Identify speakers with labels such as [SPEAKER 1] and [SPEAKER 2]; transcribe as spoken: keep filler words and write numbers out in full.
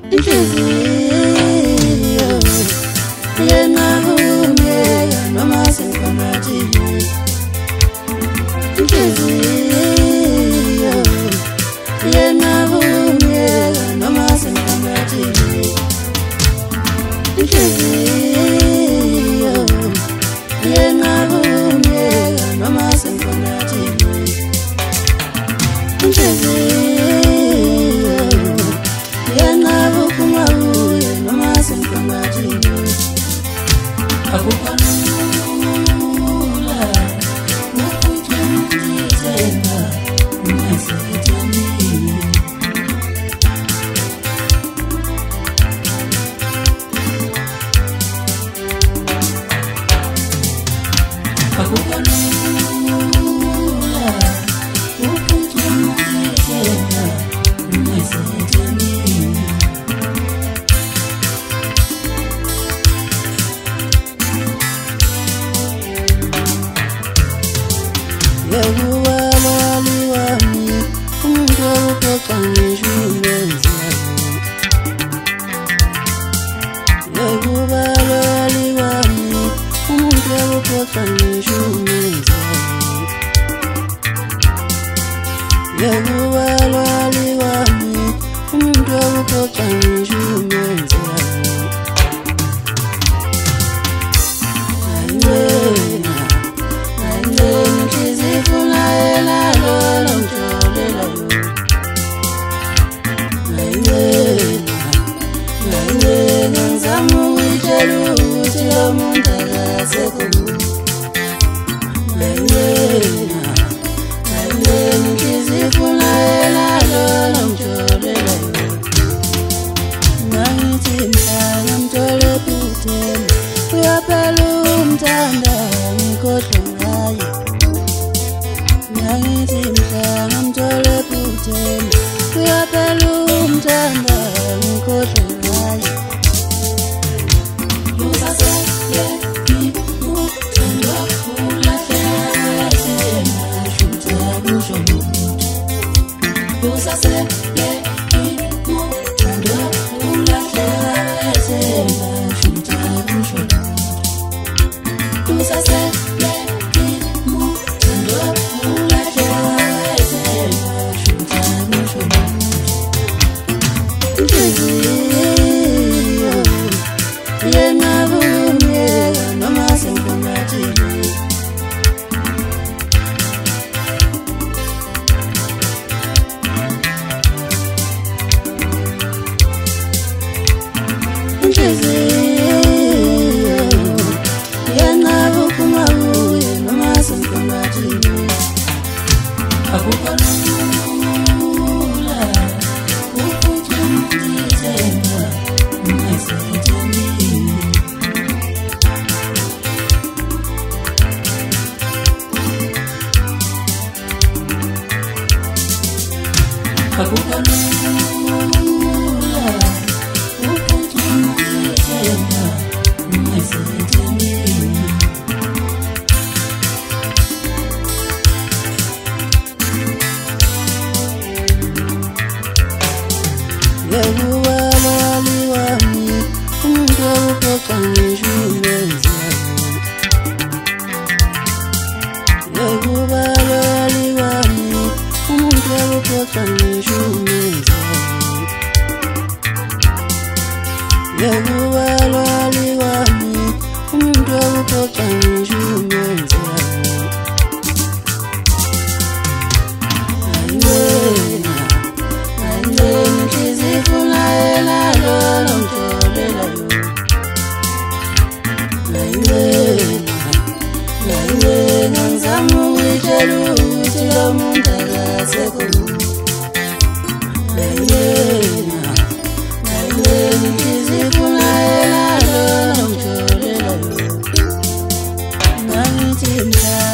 [SPEAKER 1] inhliziyo yengabunyeka noma sengiphakathile. Inhliziyo yengabunyeka noma sengiphakathile. Inhliziyo yengabunyeka noma sengiphakathile. Inhliziyo yengabuphuma uye noma sengiphakathile. Akukho lula ukuthi ngizithemba ungasethembile. Akukho lula ukuthi ngizithemba ungasethembile. Yekubalali wami umuntu ophoqa ngisho umenzi wami. Yekubalali wami umuntu ophoqa ngisho umenzi wami. Yekubalali wami umuntu ophoqa ngisho umenzi wami. Ayina ngizifuna yena lolo ngitholela yona. Ayina ngizama ukuyitshela ukuthi lo muntu akasekho. Ayina ngizifuna yena lolo ngitholela yona. Nangithi mhla ngimthole kuthena uyaphela umthanda ngikhohlwe ngaye. Nangithi mhla ngimthole kuthena uyaphela umthanda ngikhohlwe ngaye. Usaseyephi uthando ulahleka wethemba shutha kusho muntu. Usaseyephi uthando ulahleka wethemba shutha kusho muntu. Usaseyephi uthando ulahleka wethemba shutha kusho muntu. Inhliziyo yengabunyeka noma sengiphakathile. Inhliziyo yengabuphuma uye noma sengiphakathile. Akukho lula ukuthi ngizithemba ungasethembile. Akukho lula ukuthi ngizithemba ungasethembile. Yekubalali wami umuntu ophoqa ngisho umenzi wami. Yekubalali wami umuntu ophoqa ngisho umenzi wami. Yekubalali wami umuntu ophoqa ngisho umenzi wami. Ayina ngizifuna yena lolo ngitholela yona. Ayina ngizama ukuyitshela ukuthi lo muntu akasekho. Ayina ngizifuna yena lolo ngitholela yona. Nangithi mhla